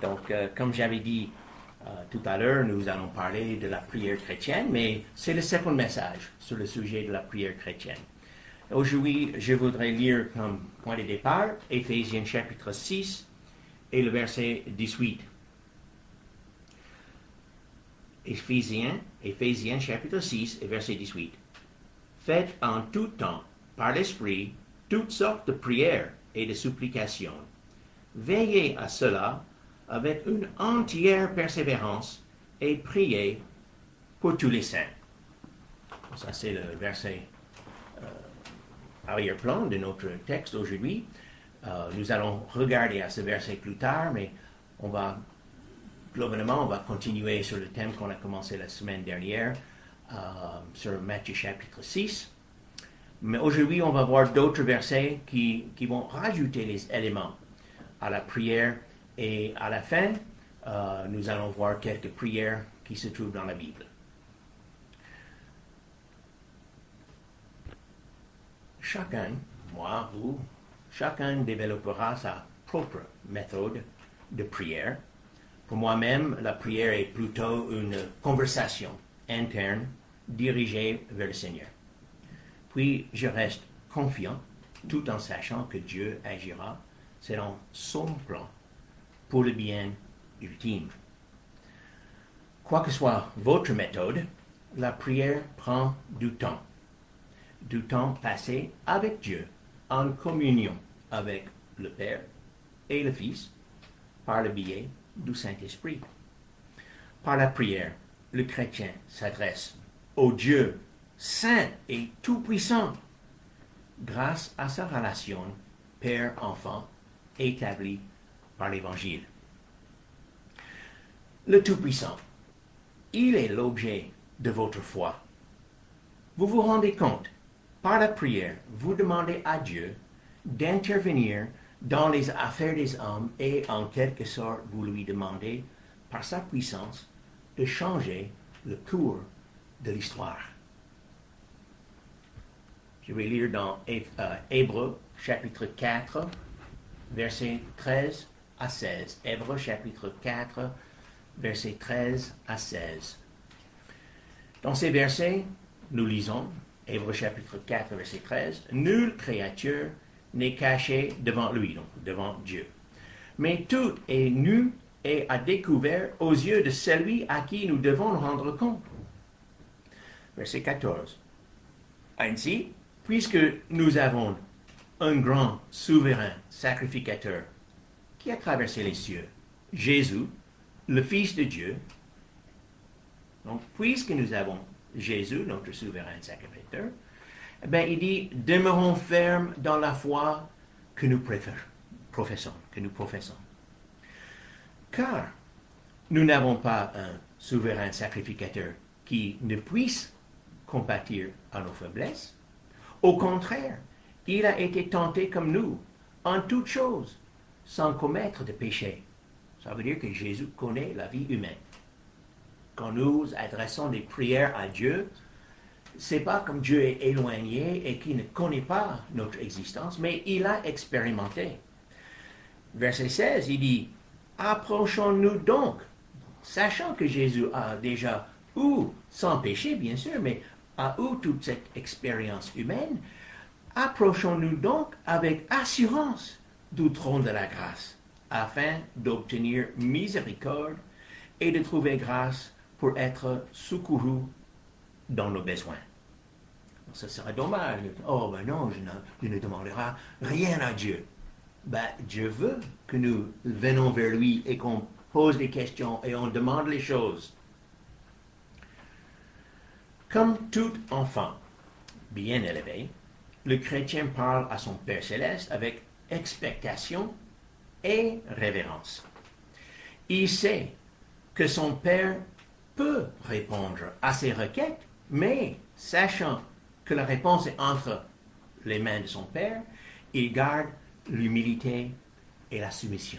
Donc, comme j'avais dit tout à l'heure, nous allons parler de la prière chrétienne, mais c'est le second message sur le sujet de la prière chrétienne. Aujourd'hui, je voudrais lire comme point de départ Éphésiens chapitre 6 et le verset 18. Éphésiens chapitre 6 et verset 18. Faites en tout temps, par l'Esprit, toutes sortes de prières et de supplications. Veillez à cela avec une entière persévérance et priez pour tous les saints. Ça, c'est le verset arrière-plan de notre texte aujourd'hui. Nous allons regarder à ce verset plus tard, mais globalement, on va continuer sur le thème qu'on a commencé la semaine dernière, sur Matthieu chapitre 6. Mais aujourd'hui, on va voir d'autres versets qui vont rajouter les éléments à la prière. Et à la fin, nous allons voir quelques prières qui se trouvent dans la Bible. Chacun, moi, vous, chacun développera sa propre méthode de prière. Pour moi-même, la prière est plutôt une conversation interne dirigée vers le Seigneur. Puis, je reste confiant tout en sachant que Dieu agira selon son plan pour le bien ultime. Quoi que soit votre méthode, la prière prend du temps passé avec Dieu, en communion avec le Père et le Fils, par le biais du Saint-Esprit. Par la prière, le chrétien s'adresse au Dieu saint et tout-puissant, grâce à sa relation Père-enfant établie par l'Évangile. Le Tout-Puissant, il est l'objet de votre foi. Vous vous rendez compte, par la prière, vous demandez à Dieu d'intervenir dans les affaires des hommes et en quelque sorte, vous lui demandez, par sa puissance, de changer le cours de l'histoire. Je vais lire dans Hébreux, chapitre 4, versets 13 à 16. Hébreux, chapitre 4, versets 13 à 16. Dans ces versets, nous lisons, Hébreux, chapitre 4, verset 13, « Nulle créature n'est cachée devant lui, donc devant Dieu. Mais tout est nu et à découvert aux yeux de celui à qui nous devons rendre compte. » Verset 14. « Ainsi, puisque nous avons un grand souverain sacrificateur qui a traversé les cieux, Jésus, le Fils de Dieu. » Donc, puisque nous avons Jésus, notre souverain sacrificateur, eh il dit, demeurons fermes dans la foi que nous professons. Car nous n'avons pas un souverain sacrificateur qui ne puisse compatir à nos faiblesses. Au contraire, il a été tenté comme nous, en toutes choses, sans commettre de péché. Ça veut dire que Jésus connaît la vie humaine. Quand nous adressons des prières à Dieu, c'est pas comme Dieu est éloigné et qui ne connaît pas notre existence, mais il a expérimenté. Verset 16, il dit, « Approchons-nous donc, sachant que Jésus a déjà eu, sans péché bien sûr, mais a eu toute cette expérience humaine, approchons-nous donc avec assurance du trône de la grâce, afin d'obtenir miséricorde et de trouver grâce pour être secouru dans nos besoins. » Ce serait dommage. Oh, ben non, je ne demanderai rien à Dieu. Ben, Dieu veut que nous venons vers lui et qu'on pose des questions et on demande les choses. Comme tout enfant bien élevé, le chrétien parle à son Père céleste avec expectation et révérence. Il sait que son Père peut répondre à ses requêtes, mais sachant que la réponse est entre les mains de son Père, il garde l'humilité et la soumission.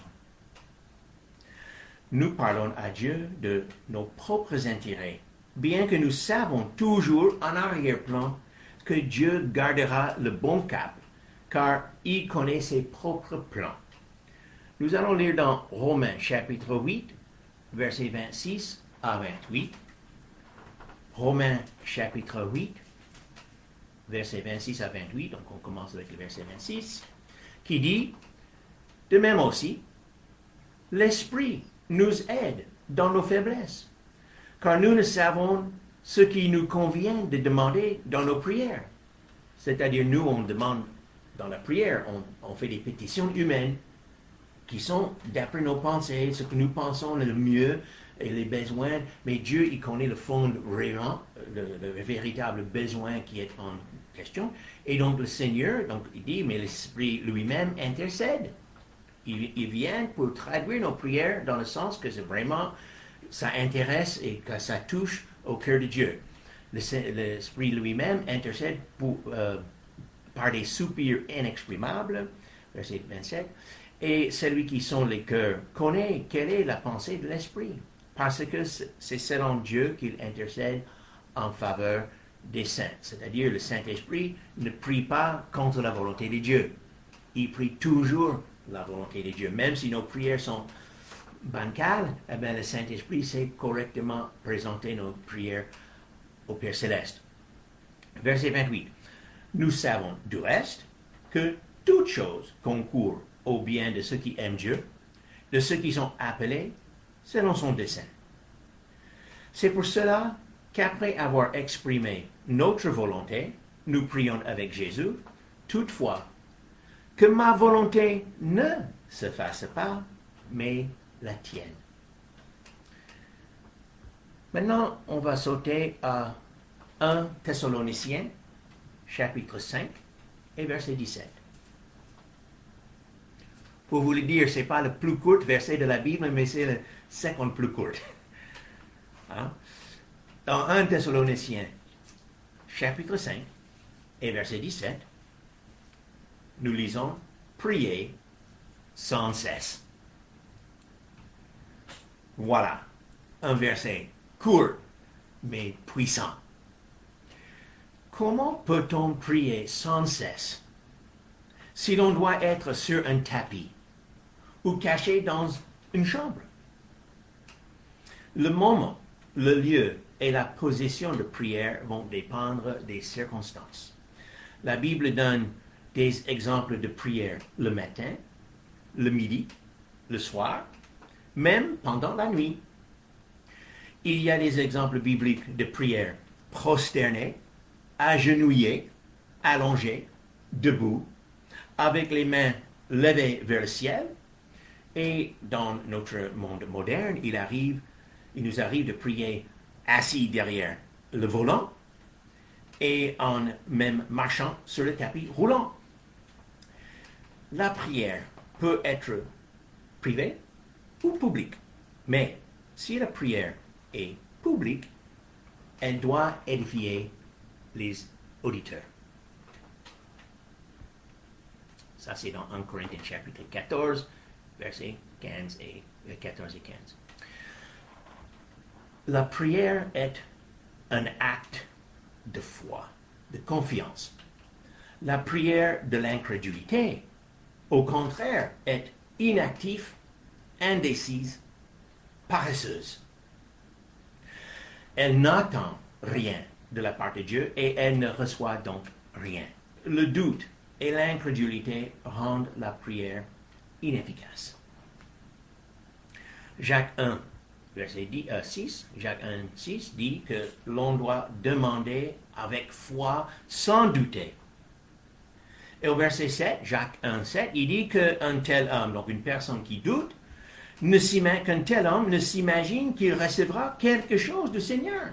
Nous parlons à Dieu de nos propres intérêts, bien que nous savons toujours en arrière-plan que Dieu gardera le bon cap, car il connaît ses propres plans. Nous allons lire dans Romains chapitre 8, versets 26 à 28. Romains chapitre 8, versets 26 à 28, donc on commence avec le verset 26, qui dit, de même aussi, l'Esprit nous aide dans nos faiblesses, car nous ne savons ce qui nous convient de demander dans nos prières. C'est-à-dire, nous, on demande dans la prière, on fait des pétitions humaines qui sont d'après nos pensées, ce que nous pensons le mieux et les besoins, mais Dieu, il connaît le fond réel, le véritable besoin qui est en question. Et donc, le Seigneur, donc, il dit, mais l'Esprit lui-même intercède. Il vient pour traduire nos prières dans le sens que c'est vraiment, ça intéresse et que ça touche au cœur de Dieu. L'Esprit lui-même intercède par des soupirs inexprimables, verset 27, et celui qui sonde les cœurs connaît quelle est la pensée de l'Esprit, parce que c'est selon Dieu qu'il intercède en faveur des saints. C'est-à-dire, le Saint-Esprit ne prie pas contre la volonté de Dieu. Il prie toujours la volonté de Dieu. Même si nos prières sont bancales, eh bien, le Saint-Esprit sait correctement présenter nos prières au Père Céleste. Verset 28. Nous savons du reste que toutes choses concourent au bien de ceux qui aiment Dieu, de ceux qui sont appelés selon son dessein. C'est pour cela qu'après avoir exprimé notre volonté, nous prions avec Jésus, toutefois, que ma volonté ne se fasse pas, mais la tienne. Maintenant, on va sauter à 1 Thessaloniciens, chapitre 5, et verset 17. Pour vous le dire, ce n'est pas le plus court verset de la Bible, mais c'est le second plus court. Hein? Dans 1 Thessaloniciens, chapitre 5, et verset 17, nous lisons « Priez sans cesse ». Voilà, un verset court, mais puissant. Comment peut-on prier sans cesse si l'on doit être sur un tapis ou caché dans une chambre? Le moment, le lieu et la position de prière vont dépendre des circonstances. La Bible donne des exemples de prière le matin, le midi, le soir, même pendant la nuit. Il y a des exemples bibliques de prière prosternée, agenouillée, allongée, debout, avec les mains levées vers le ciel. Et dans notre monde moderne, il nous arrive de prier assis derrière le volant et en même marchant sur le tapis roulant. La prière peut être privée ou publique, mais si la prière est publique, elle doit édifier les auditeurs. Ça, c'est dans 1 Corinthiens chapitre 14, versets 14 et 15. La prière est un acte de foi, de confiance. La prière de l'incrédulité, au contraire, est inactive, indécise, paresseuse. Elle n'attend rien de la part de Dieu et elle ne reçoit donc rien. Le doute et l'incrédulité rendent la prière inefficace. Jacques 1, verset 6, Jacques 1, 6 dit que l'on doit demander avec foi sans douter. Et au verset 7, Jacques 1, 7, il dit qu'un tel homme, donc une personne qui doute, qu'un tel homme ne s'imagine qu'il recevra quelque chose du Seigneur.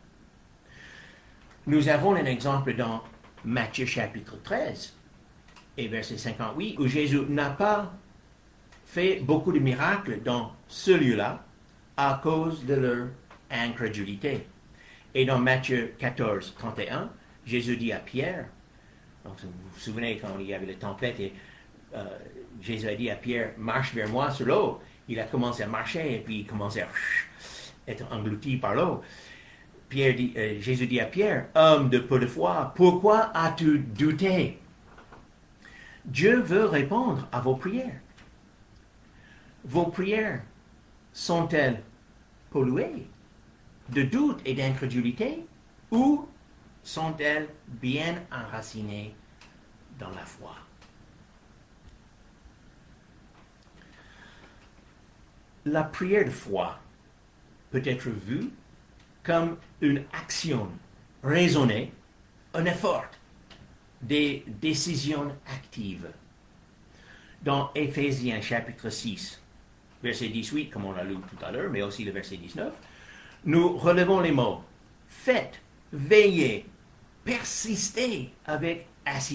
Nous avons un exemple dans Matthieu chapitre 13 et verset 58, où Jésus n'a pas fait beaucoup de miracles dans ce lieu-là à cause de leur incrédulité. Et dans Matthieu 14, 31, Jésus dit à Pierre, donc vous vous souvenez quand il y avait la tempête et Jésus a dit à Pierre, marche vers moi sur l'eau. Il a commencé à marcher et puis il commençait à être englouti par l'eau. Jésus dit à Pierre, homme de peu de foi, pourquoi as-tu douté? Dieu veut répondre à vos prières. vos prières sont-elles polluées de doute et d'incrédulité ou sont-elles bien enracinées dans la foi? La prière de foi peut être vue comme une action raisonnée, un effort, des décisions actives. Dans Éphésiens chapitre 6, verset 18, comme on l'a lu tout à l'heure, mais aussi le verset 19, nous relevons les mots « Faites, veillez, persistez avec assiduité ».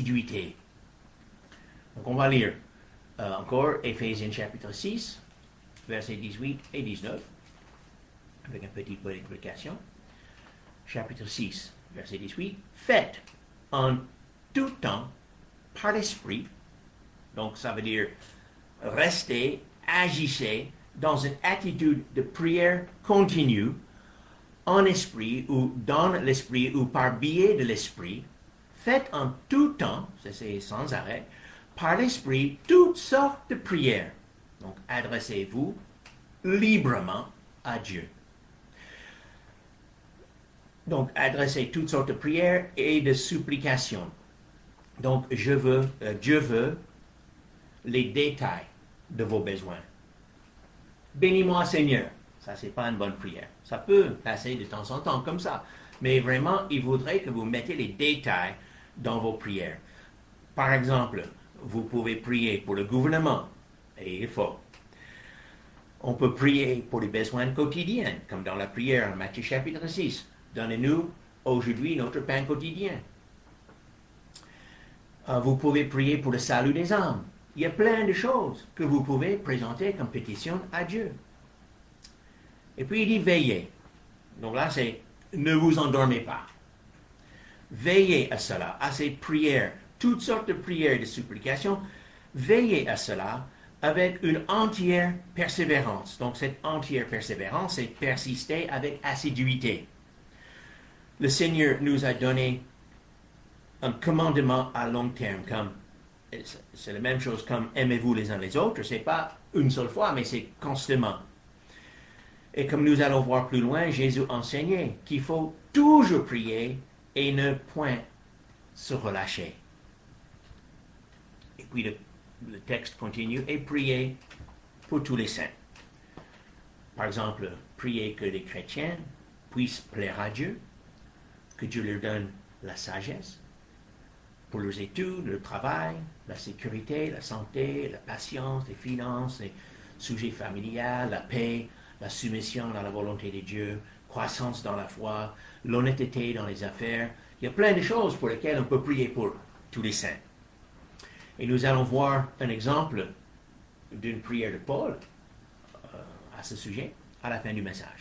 Donc on va lire encore Éphésiens chapitre 6, versets 18 et 19, avec un petit peu d'explication. Chapitre 6, verset 18. Faites en tout temps par l'esprit. Donc ça veut dire restez, agissez dans une attitude de prière continue, en esprit ou dans l'esprit ou par biais de l'esprit. Faites en tout temps, ça c'est sans arrêt, par l'esprit toutes sortes de prières. Donc adressez-vous librement à Dieu. Donc adressez toutes sortes de prières et de supplications. Donc Dieu veut les détails de vos besoins. Bénis-moi Seigneur. Ça, c'est pas une bonne prière. Ça peut passer de temps en temps comme ça. Mais vraiment, il voudrait que vous mettez les détails dans vos prières. Par exemple, vous pouvez prier pour le gouvernement, et il faut. On peut prier pour les besoins quotidiens, comme dans la prière en Matthieu chapitre 6. Donnez-nous aujourd'hui notre pain quotidien. Vous pouvez prier pour le salut des âmes. Il y a plein de choses que vous pouvez présenter comme pétition à Dieu. Et puis il dit veillez. Donc là, c'est ne vous endormez pas. Veillez à cela, à ces prières, toutes sortes de prières et de supplications. Veillez à cela avec une entière persévérance. Donc cette entière persévérance, c'est persister avec assiduité. Le Seigneur nous a donné un commandement à long terme, comme c'est la même chose comme aimez-vous les uns les autres. C'est pas une seule fois, mais c'est constamment. Et comme nous allons voir plus loin, Jésus enseignait qu'il faut toujours prier et ne point se relâcher. Et puis le texte continue, et prier pour tous les saints. Par exemple, prier que les chrétiens puissent plaire à Dieu, que Dieu leur donne la sagesse pour leurs études, le travail, la sécurité, la santé, la patience, les finances, les sujets familiaux, la paix, la soumission à la volonté de Dieu, croissance dans la foi, l'honnêteté dans les affaires. Il y a plein de choses pour lesquelles on peut prier pour tous les saints. Et nous allons voir un exemple d'une prière de Paul à ce sujet à la fin du message.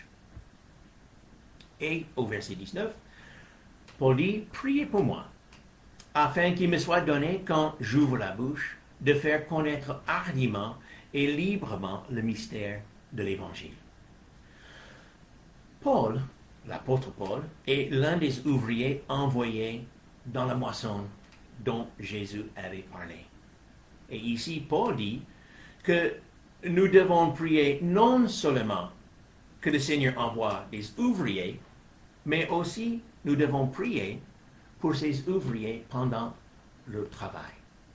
Et au verset 19, Paul dit, priez pour moi, afin qu'il me soit donné, quand j'ouvre la bouche, de faire connaître hardiment et librement le mystère de l'Évangile. Paul, l'apôtre Paul, est l'un des ouvriers envoyés dans la moisson dont Jésus avait parlé. Et ici, Paul dit que nous devons prier non seulement que le Seigneur envoie des ouvriers, mais aussi nous devons prier pour ces ouvriers pendant leur travail.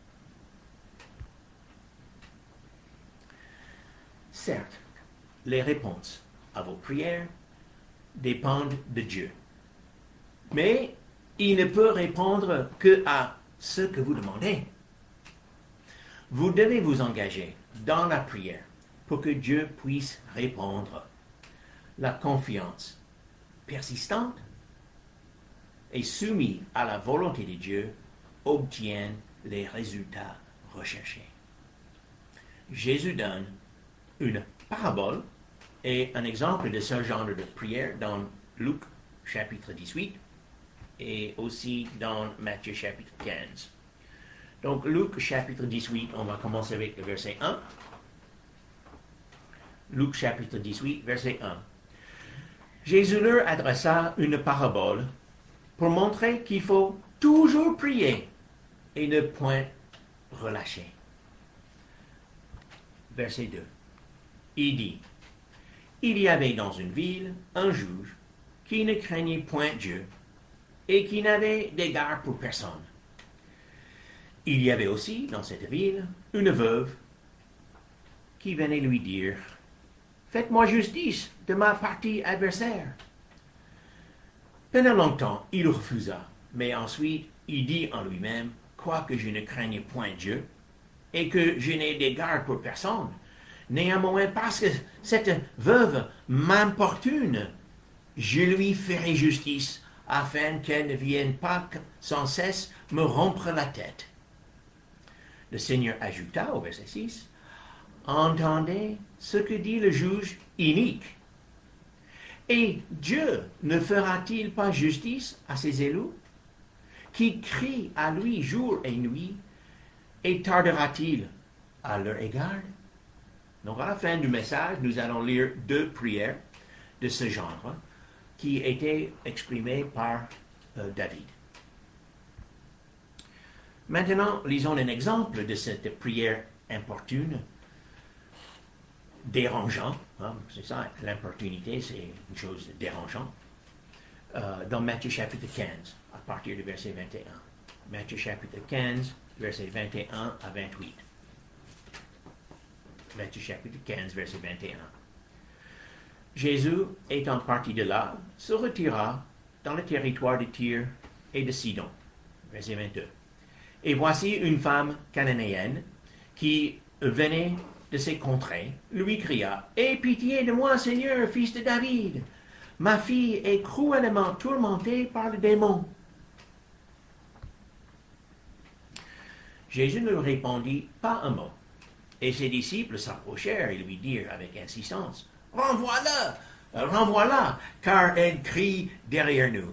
Certes, les réponses à vos prières dépendent de Dieu. Mais il ne peut répondre que à ce que vous demandez. Vous devez vous engager dans la prière pour que Dieu puisse répondre. La confiance persistante et soumise à la volonté de Dieu obtient les résultats recherchés. Jésus donne une parabole et un exemple de ce genre de prière dans Luc chapitre 18 et aussi dans Matthieu chapitre 15. Donc Luc chapitre 18, on va commencer avec le verset 1. Luc chapitre 18, verset 1. Jésus leur adressa une parabole pour montrer qu'il faut toujours prier et ne point relâcher. Verset 2. il dit, il y avait dans une ville un juge qui ne craignait point Dieu et qui n'avait d'égard pour personne. Il y avait aussi dans cette ville une veuve qui venait lui dire, faites-moi justice de ma partie adversaire. Pendant longtemps, il refusa, mais ensuite il dit en lui-même, quoique je ne craigne point Dieu et que je n'ai d'égard pour personne, néanmoins parce que cette veuve m'importune, je lui ferai justice afin qu'elle ne vienne pas sans cesse me rompre la tête. Le Seigneur ajouta au verset 6, entendez ce que dit le juge inique. Et Dieu ne fera-t-il pas justice à ses élus, qui crient à lui jour et nuit, et tardera-t-il à leur égard? Donc à la fin du message, nous allons lire 2 prières de ce genre qui étaient exprimées par David. Maintenant, lisons un exemple de cette prière importune, dérangeant. C'est ça, l'importunité, c'est une chose dérangeante. Dans Matthieu chapitre 15, à partir du verset 21. Matthieu chapitre 15, verset 21 à 28. Matthieu chapitre 15, verset 21. Jésus, étant parti de là, se retira dans le territoire de Tyr et de Sidon. Verset 22. Et voici une femme cananéenne qui venait de ces contrées, lui cria, « Aie pitié de moi, Seigneur, fils de David! Ma fille est cruellement tourmentée par le démon. » Jésus ne répondit pas un mot. Et ses disciples s'approchèrent et lui dirent avec insistance, « Renvoie-la, renvoie-la, car elle crie derrière nous. »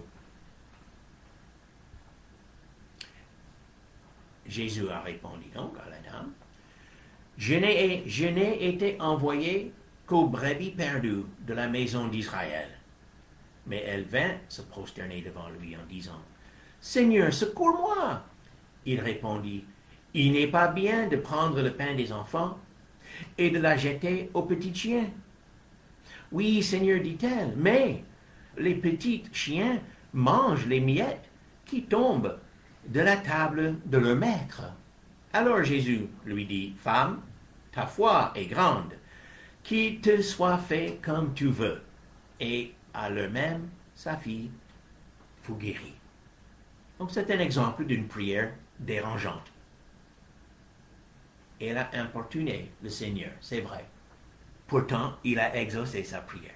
Jésus a répondu donc à la dame, « Je n'ai été envoyé qu'aux brebis perdues de la maison d'Israël. » Mais elle vint se prosterner devant lui en disant, « Seigneur, secours-moi !» Il répondit, « Il n'est pas bien de prendre le pain des enfants et de la jeter aux petits chiens. » « Oui, Seigneur, dit-elle, mais les petits chiens mangent les miettes qui tombent de la table de leur maître. » Alors Jésus lui dit, « Femme, ta foi est grande, qu'il te soit fait comme tu veux. » Et à l'heure même, sa fille fut guérie. Donc c'est un exemple d'une prière dérangeante. Elle a importuné le Seigneur, c'est vrai. Pourtant, il a exaucé sa prière.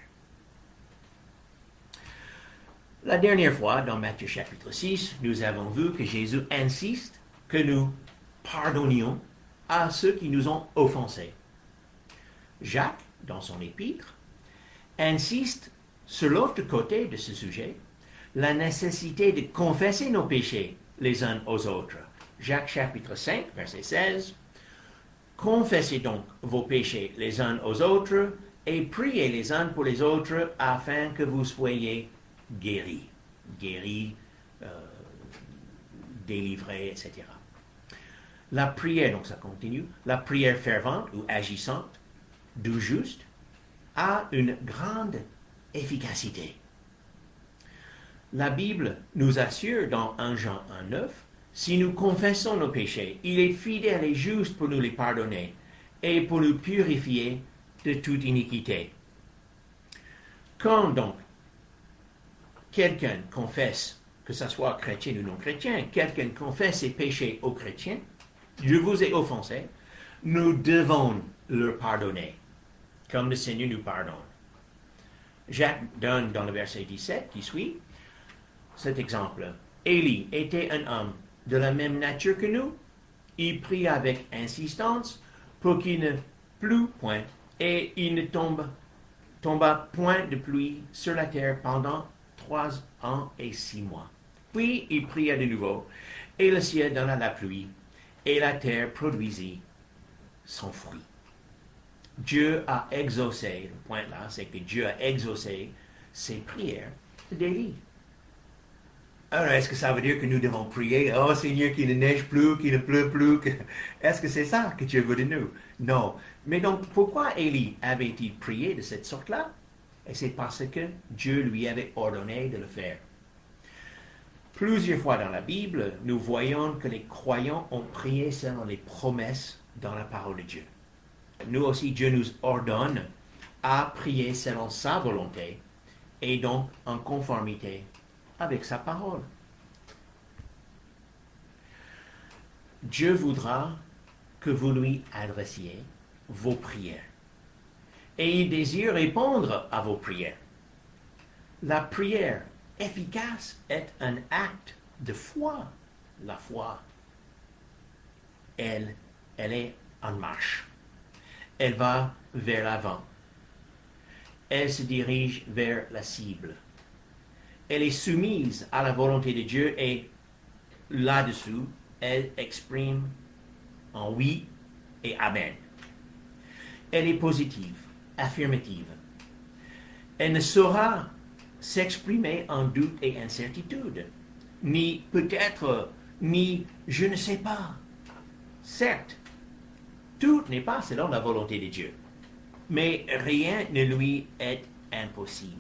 La dernière fois, dans Matthieu chapitre 6, nous avons vu que Jésus insiste que nous pardonnions à ceux qui nous ont offensés. Jacques, dans son épître, insiste sur l'autre côté de ce sujet, la nécessité de confesser nos péchés les uns aux autres. Jacques chapitre 5, verset 16, « Confessez donc vos péchés les uns aux autres et priez les uns pour les autres afin que vous soyez guéris. » Guéris, délivrés, etc. La prière, donc ça continue, la prière fervente ou agissante du juste a une grande efficacité. La Bible nous assure dans 1 Jean 1,9, si nous confessons nos péchés, il est fidèle et juste pour nous les pardonner et pour nous purifier de toute iniquité. Quand donc quelqu'un confesse, que ce soit chrétien ou non chrétien, quelqu'un confesse ses péchés aux chrétiens, je vous ai offensé, nous devons leur pardonner, comme le Seigneur nous pardonne. Jacques donne dans le verset 17 qui suit cet exemple. Élie était un homme de la même nature que nous. Il prie avec insistance pour qu'il ne plût point et il ne tomba point de pluie sur la terre pendant 3 ans et 6 mois. Puis il pria de nouveau et le ciel donna la pluie et la terre produisit son fruit. Dieu a exaucé, le point là, c'est que Dieu a exaucé ses prières d'Élie. Alors, est-ce que ça veut dire que nous devons prier, oh Seigneur, qu'il ne neige plus, qu'il ne pleut plus? Est-ce que c'est ça que Dieu veut de nous? Non. Mais donc, pourquoi Élie avait-il prié de cette sorte-là? Et c'est parce que Dieu lui avait ordonné de le faire. Plusieurs fois dans la Bible, nous voyons que les croyants ont prié selon les promesses dans la parole de Dieu. Nous aussi, Dieu nous ordonne à prier selon sa volonté et donc en conformité avec sa parole. Dieu voudra que vous lui adressiez vos prières. Et il désire répondre à vos prières. La prière efficace est un acte de foi. La foi, elle est en marche. Elle va vers l'avant. Elle se dirige vers la cible. Elle est soumise à la volonté de Dieu et là-dessous, elle exprime en oui et amen. Elle est positive, affirmative. Elle ne saura s'exprimer en doute et incertitude, ni peut-être, ni je ne sais pas. Certes, tout n'est pas selon la volonté de Dieu, mais rien ne lui est impossible.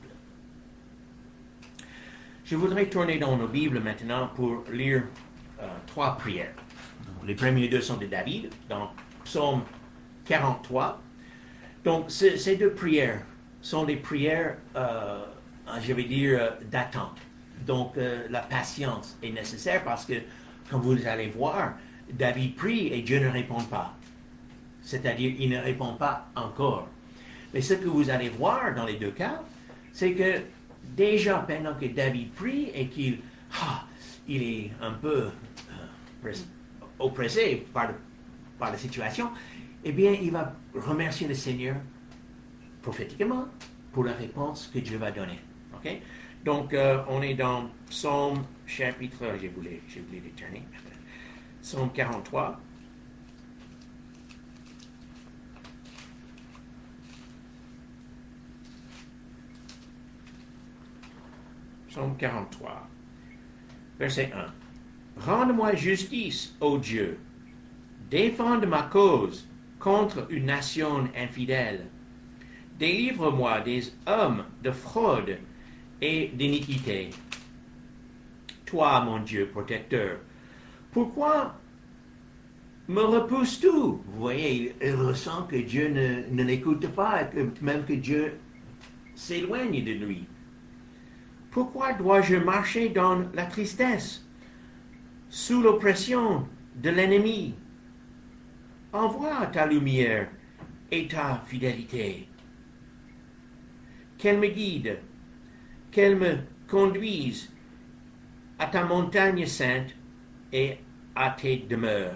Je voudrais tourner dans nos Bibles maintenant pour lire 3 prières. Donc, les premiers 2 sont de David, dans Psaume 43. Donc, ces 2 prières sont des prières, je vais dire, d'attente. Donc, la patience est nécessaire parce que, comme vous allez voir, David prie et Dieu ne répond pas. C'est-à-dire, il ne répond pas encore. Mais ce que vous allez voir dans les 2 cas, c'est que déjà pendant que David prie et qu'il il est un peu oppressé par la situation, eh bien, il va remercier le Seigneur prophétiquement pour la réponse que Dieu va donner. Okay? Donc, on est dans Psaume chapitre, j'ai voulu l'éterner, Psaume 43. Psaume 43, verset 1. Rende-moi justice, ô Dieu. Défende ma cause contre une nation infidèle. Délivre-moi des hommes de fraude et d'iniquité. Toi, mon Dieu protecteur, pourquoi me repousses-tu? Vous voyez, il ressent que Dieu ne l'écoute pas, même que Dieu s'éloigne de lui. Pourquoi dois-je marcher dans la tristesse, sous l'oppression de l'ennemi? Envoie ta lumière et ta fidélité. Qu'elle me guide, qu'elle me conduise à ta montagne sainte et à tes demeures.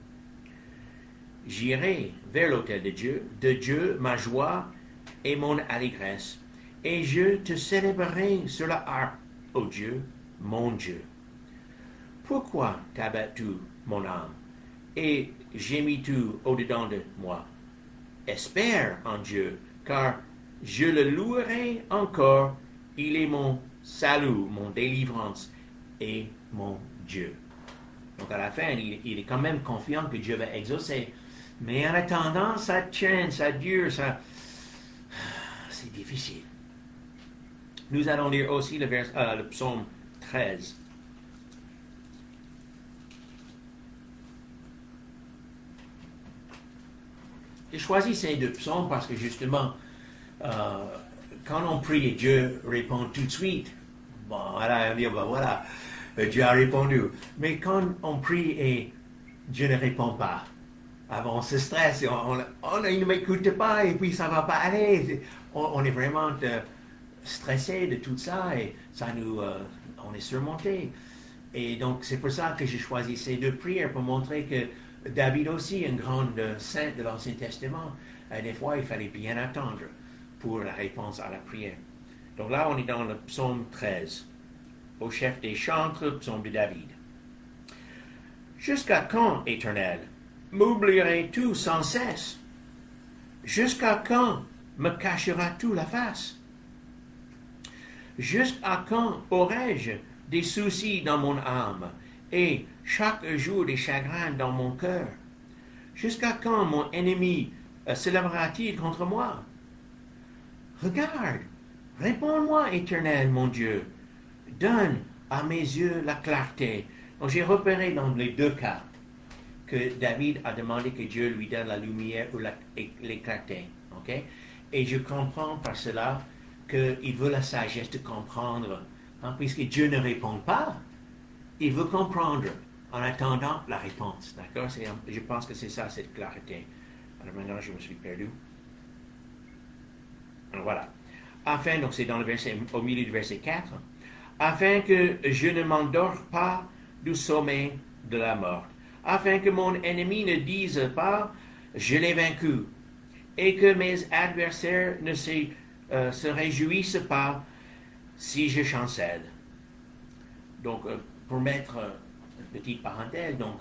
J'irai vers l'autel de Dieu, ma joie et mon allégresse, et je te célébrerai sur la harpe, ô Dieu, mon Dieu. Pourquoi t'abattes-tu, mon âme, et gémis-tu au-dedans de moi? Espère en Dieu, car je le louerai encore. Il est mon salut, mon délivrance et mon Dieu. Donc à la fin, il est quand même confiant que Dieu va exaucer. Mais en attendant, ça tient, ça dure, c'est difficile. Nous allons lire aussi le psaume 13. J'ai choisi ces 2 psaumes parce que justement, quand on prie et Dieu répond tout de suite, bon, voilà, on dit, ben voilà, Dieu a répondu. Mais quand on prie et Dieu ne répond pas, on se stresse, il ne m'écoute pas et puis ça ne va pas aller. On est vraiment stressé de tout ça et ça on est surmonté. Et donc c'est pour ça que j'ai choisi ces 2 prières pour montrer que David aussi, un grand saint de l'Ancien Testament, des fois il fallait bien attendre pour la réponse à la prière. Donc là on est dans le psaume 13, au chef des chantres, psaume de David. Jusqu'à quand, Éternel, m'oublierais-tu sans cesse? Jusqu'à quand me cacheras-tu la face? Jusqu'à quand aurais-je des soucis dans mon âme et chaque jour des chagrins dans mon cœur? Jusqu'à quand mon ennemi se lèvera-t-il contre moi? Regarde, réponds-moi, Éternel, mon Dieu. Donne à mes yeux la clarté. Donc j'ai repéré dans les deux cas que David a demandé que Dieu lui donne la lumière ou l'éclairté. Okay? Et je comprends par cela qu'il veut la sagesse de comprendre. Hein, puisque Dieu ne répond pas, il veut comprendre en attendant la réponse. D'accord? Je pense que c'est ça, cette clarté. Alors maintenant, je me suis perdu. Alors voilà. Afin, donc c'est dans le verset, au milieu du verset 4, afin que je ne m'endors pas du sommeil de la mort, afin que mon ennemi ne dise pas, je l'ai vaincu, et que mes adversaires ne se réjouissent pas si je chancelle. Donc, pour mettre une petite parenthèse, donc,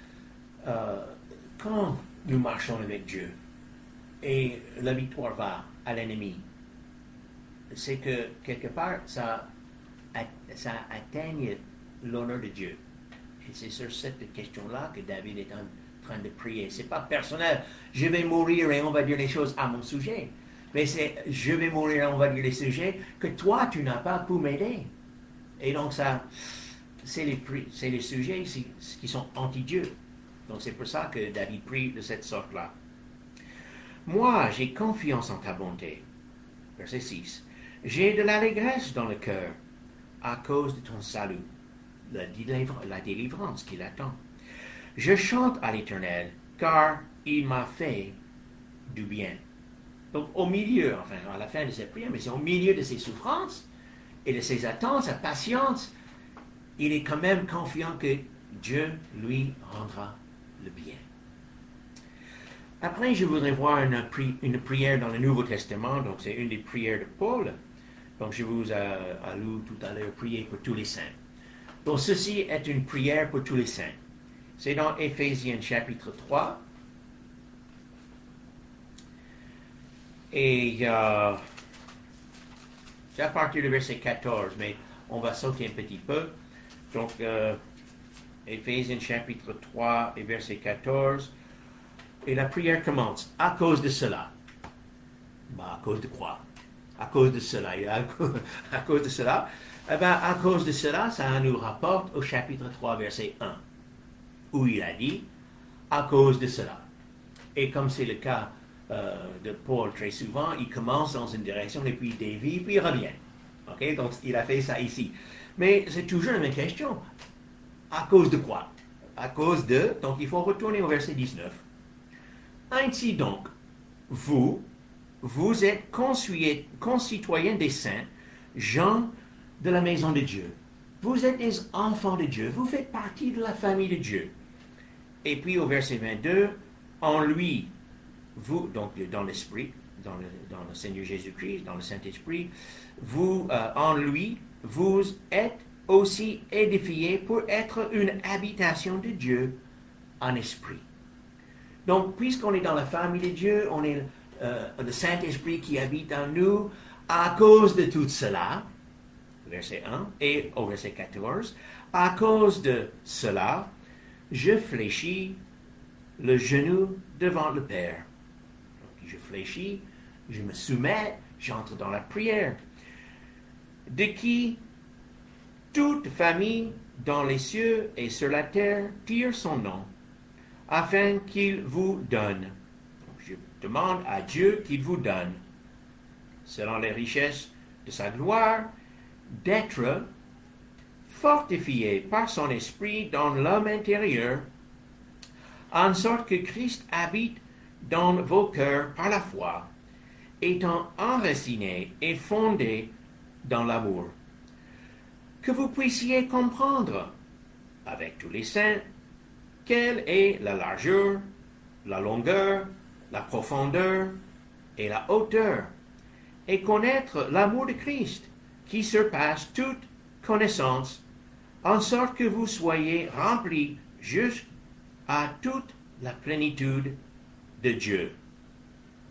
quand nous marchons avec Dieu et la victoire va à l'ennemi, c'est que quelque part, ça atteigne l'honneur de Dieu. Et c'est sur cette question-là que David est en train de prier. C'est pas personnel. Je vais mourir et on va dire les choses à mon sujet. Mais c'est je vais mourir et on va dire les sujets que toi, tu n'as pas pu m'aider. Et donc ça, c'est les sujets qui sont anti-Dieu. Donc c'est pour ça que David prie de cette sorte-là. Moi, j'ai confiance en ta bonté. Verset 6. J'ai de l'allégresse dans le cœur à cause de ton salut, la délivrance qu'il attend. Je chante à l'Éternel, car il m'a fait du bien. Donc au milieu, enfin à la fin de cette prière, mais c'est au milieu de ses souffrances et de ses attentes, sa patience, il est quand même confiant que Dieu lui rendra le bien. Après, je voudrais voir une prière dans le Nouveau Testament, donc c'est une des prières de Paul. Donc je vous ai lu tout à l'heure, prier pour tous les saints. Donc ceci est une prière pour tous les saints. C'est dans Éphésiens chapitre 3. Et c'est à partir du verset 14, mais on va sauter un petit peu. Donc, Éphésiens chapitre 3 et verset 14. Et la prière commence. À cause de cela. À cause de quoi? À cause de cela. Et à cause de cela. Eh bien, à cause de cela, ça nous rapporte au chapitre 3, verset 1, où il a dit, à cause de cela. Et comme c'est le cas de Paul très souvent, il commence dans une direction et puis il dévie, puis il revient. Okay? Donc, il a fait ça ici. Mais c'est toujours la même question. À cause de quoi? À cause de... Donc, il faut retourner au verset 19. Ainsi donc, vous êtes concitoyens des saints, gens de la maison de Dieu. Vous êtes des enfants de Dieu. Vous faites partie de la famille de Dieu. Et puis au verset 22, en lui, vous, donc dans l'Esprit, dans le Seigneur Jésus-Christ, dans le Saint-Esprit, vous, en lui, vous êtes aussi édifiés pour être une habitation de Dieu en esprit. Donc, puisqu'on est dans la famille de Dieu, on est le Saint-Esprit qui habite en nous, à cause de tout cela, verset 1 et au verset 14, à cause de cela, je fléchis le genou devant le Père. Donc, je fléchis, je me soumets, j'entre dans la prière, de qui toute famille dans les cieux et sur la terre tire son nom, afin qu'il vous donne. Donc, je demande à Dieu qu'il vous donne, selon les richesses de sa gloire, d'être fortifié par son esprit dans l'homme intérieur, en sorte que Christ habite dans vos cœurs par la foi, étant enraciné et fondé dans l'amour. Que vous puissiez comprendre, avec tous les saints, quelle est la largeur, la longueur, la profondeur et la hauteur, et connaître l'amour de Christ, qui surpasse toute connaissance, en sorte que vous soyez remplis jusqu'à toute la plénitude de Dieu.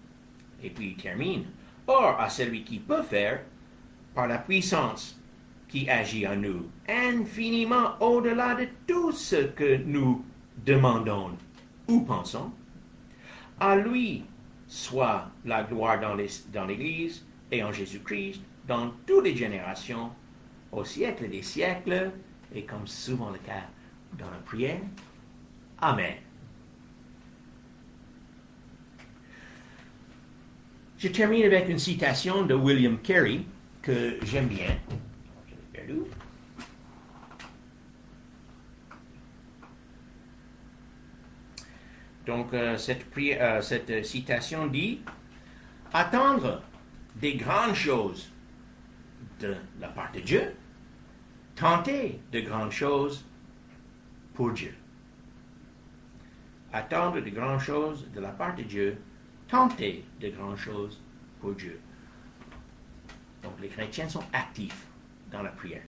Et puis il termine. Or, à celui qui peut faire, par la puissance qui agit en nous infiniment au-delà de tout ce que nous demandons ou pensons. À lui soit la gloire dans l'Église et en Jésus-Christ, dans toutes les générations, au siècle des siècles, et comme souvent le cas dans la prière. Amen. Je termine avec une citation de William Carey que j'aime bien. Je l'ai perdu. Donc, cette citation dit « Attendre des grandes choses de la part de Dieu, tenter de grandes choses pour Dieu. » Attendre de grandes choses de la part de Dieu, tenter de grandes choses pour Dieu. Donc, les chrétiens sont actifs dans la prière.